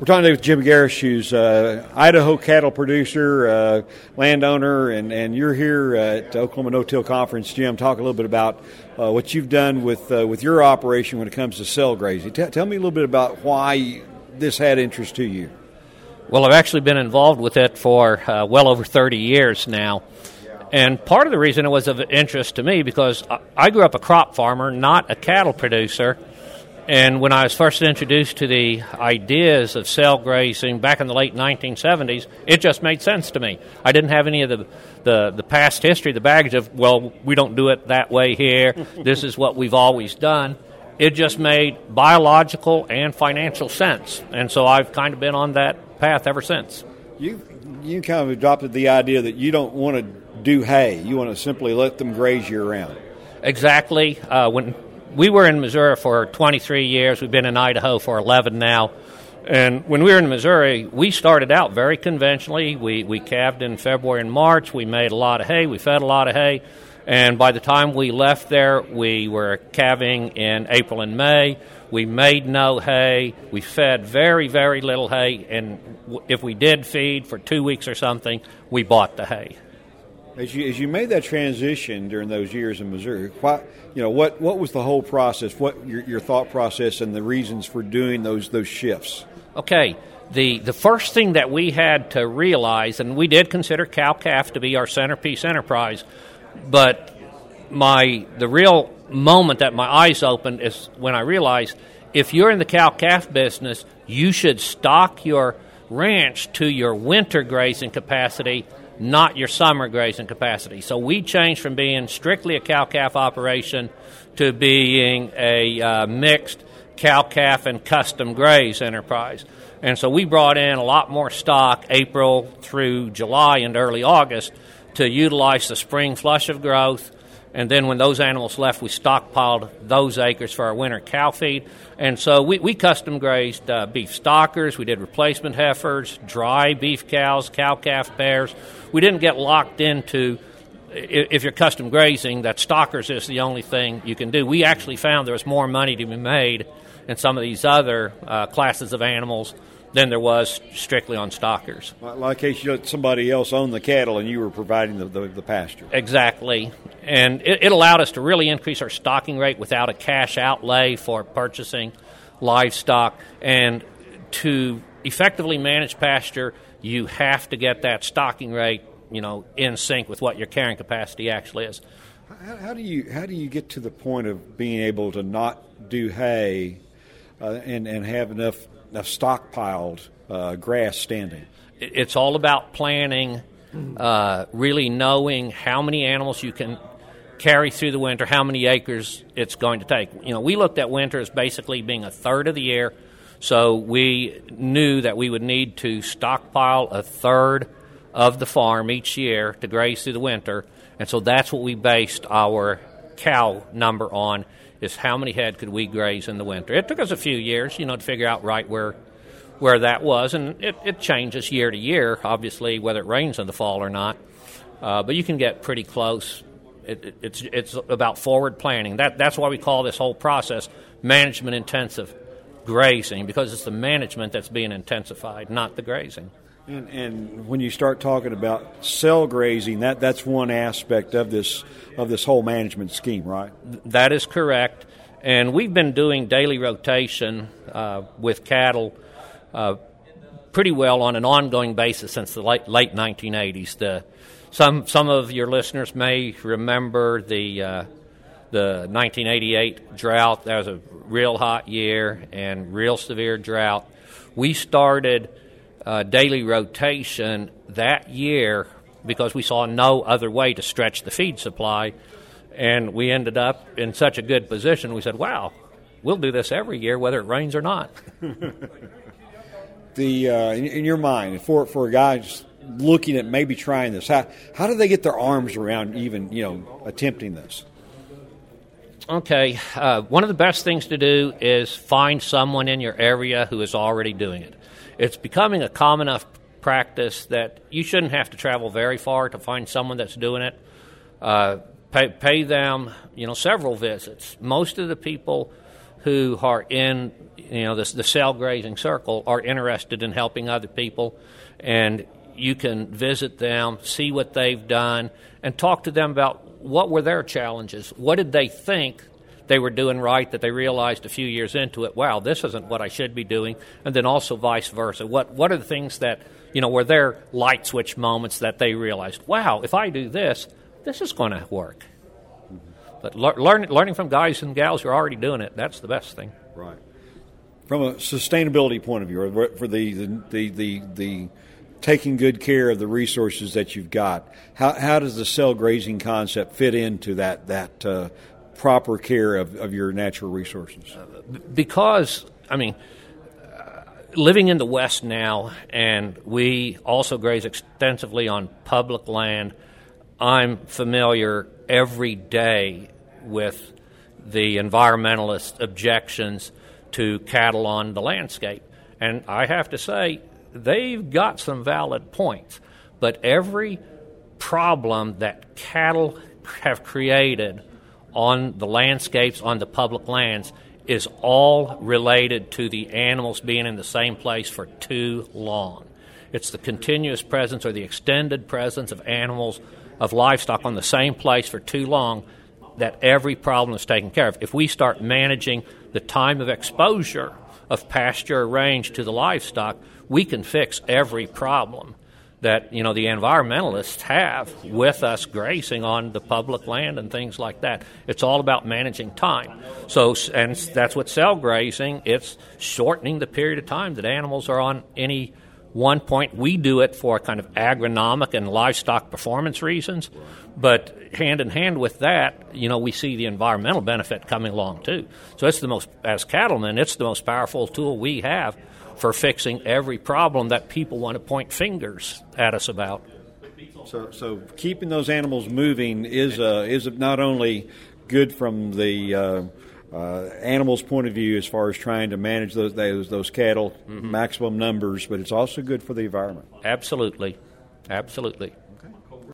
We're talking with Jim Garish, who's Idaho cattle producer, landowner, and you're here at Oklahoma No-Till Conference. Jim, talk a little bit about what you've done with your operation when it comes to cell grazing. Tell me a little bit about why this had interest to you. Well, I've actually been involved with it for well over 30 years now. And part of the reason it was of interest to me because I grew up a crop farmer, not a cattle producer. And when I was first introduced to the ideas of cell grazing back in the late 1970s, it just made sense to me. I didn't have any of the past history, the baggage of, well, we don't do it that way here. This is what we've always done. It just made biological and financial sense. And so I've kind of been on that path ever since. You kind of adopted the idea that you don't want to do hay. You want to simply let them graze year-round. Exactly. When we were in Missouri for 23 years. We've been in Idaho for 11 now. And when we were in Missouri, we started out very conventionally. We calved in February and March. We made a lot of hay. We fed a lot of hay. And by the time we left there, we were calving in April and May. We made no hay. We fed very, very little hay. And if we did feed for 2 weeks or something, we bought the hay. As you made that transition during those years in Missouri, what was the whole process? What your thought process and the reasons for doing those shifts? Okay, the first thing that we had to realize, and we did consider cow-calf to be our centerpiece enterprise, but the real moment that my eyes opened is when I realized if you're in the cow-calf business, you should stock your ranch to your winter grazing capacity, not your summer grazing capacity. So we changed from being strictly a cow-calf operation to being a mixed cow-calf and custom graze enterprise. And so we brought in a lot more stock April through July and early August to utilize the spring flush of growth. And then when those animals left, we stockpiled those acres for our winter cow feed. And so we custom grazed beef stockers. We did replacement heifers, dry beef cows, cow-calf pairs. We didn't get locked into, if you're custom grazing, that stockers is the only thing you can do. We actually found there was more money to be made in some of these other classes of animals than there was strictly on stockers. Like case you let somebody else own the cattle and you were providing the pasture. Exactly. And it allowed us to really increase our stocking rate without a cash outlay for purchasing livestock. And to effectively manage pasture, you have to get that stocking rate, in sync with what your carrying capacity actually is. How do you get to the point of being able to not do hay and have enough stockpiled grass standing? It's all about planning, really knowing how many animals you can carry through the winter, how many acres it's going to take. We looked at winter as basically being a third of the year, so we knew that we would need to stockpile a third of the farm each year to graze through the winter, and so that's what we based our cow number on, is how many head could we graze in the winter. It took us a few years, to figure out right where that was, and it changes year to year, obviously, whether it rains in the fall or not. But you can get pretty close. It's about forward planning. That's why we call this whole process management-intensive grazing, because it's the management that's being intensified, not the grazing. And when you start talking about cell grazing, that's one aspect of this whole management scheme, right? That is correct. And we've been doing daily rotation with cattle pretty well on an ongoing basis since the late 1980s. Some of your listeners may remember the 1988 drought. That was a real hot year and real severe drought. We started daily rotation that year because we saw no other way to stretch the feed supply, and we ended up in such a good position. We said, wow, we'll do this every year whether it rains or not. In your mind, for a guy just looking at maybe trying this, how do they get their arms around even attempting this? Okay, one of the best things to do is find someone in your area who is already doing it. It's becoming a common enough practice that you shouldn't have to travel very far to find someone that's doing it. Pay them, several visits. Most of the people who are in the cell grazing circle are interested in helping other people, and you can visit them, see what they've done, and talk to them about what were their challenges. What did they think they were doing right that they realized a few years into it, wow, this isn't what I should be doing, and then also vice versa. What are the things that, were their light switch moments that they realized, wow, if I do this, this is going to work. But learning from guys and gals who are already doing it, that's the best thing. Right. From a sustainability point of view, or for the taking good care of the resources that you've got, how does the cell grazing concept fit into that proper care of your natural resources? Because, living in the West now, and we also graze extensively on public land, I'm familiar every day with the environmentalist objections to cattle on the landscape. And I have to say, they've got some valid points. But every problem that cattle have created on the landscapes, on the public lands, is all related to the animals being in the same place for too long. It's the continuous presence or the extended presence of animals, of livestock on the same place for too long that every problem is taken care of. If we start managing the time of exposure of pasture range to the livestock, we can fix every problem that the environmentalists have with us grazing on the public land and things like that. It's all about managing time. And that's what cell grazing, it's shortening the period of time that animals are on any one point. We do it for kind of agronomic and livestock performance reasons, but hand in hand with that, we see the environmental benefit coming along too. So it's as cattlemen, it's the most powerful tool we have for fixing every problem that people want to point fingers at us about. So keeping those animals moving is not only good from the animals' point of view as far as trying to manage those cattle maximum numbers, but it's also good for the environment. Absolutely.